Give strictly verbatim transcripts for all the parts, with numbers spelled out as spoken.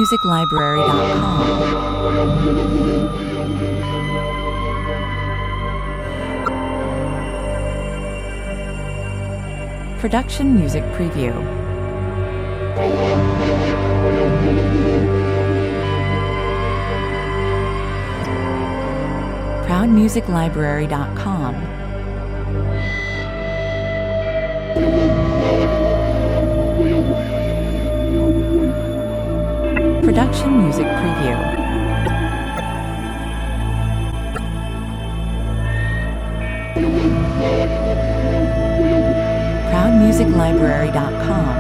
music library dot com. Production Music Preview. proud music library dot com. Production Music Preview. proud music library dot com.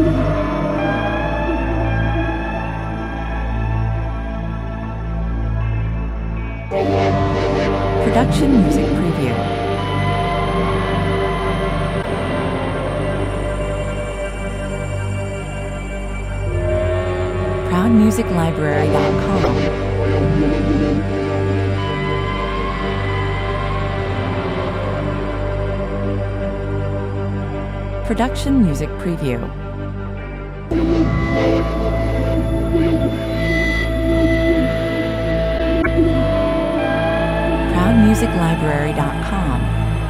Production Music Preview. proud music library dot com. Production Music Preview. proud music library dot com.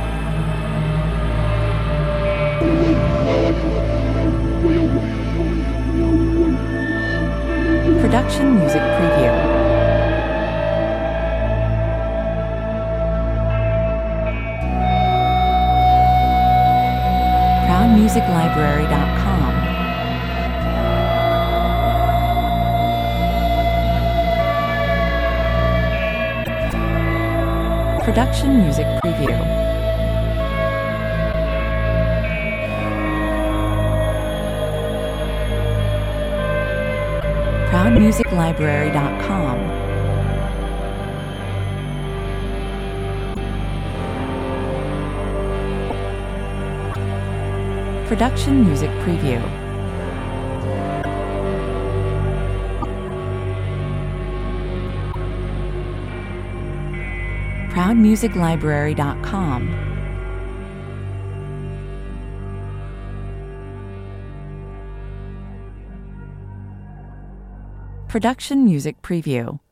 Production Music Preview. proud music library dot com. Production Music Preview. proud music library dot com. Production Music Preview. proud music library dot com. Production Music Preview.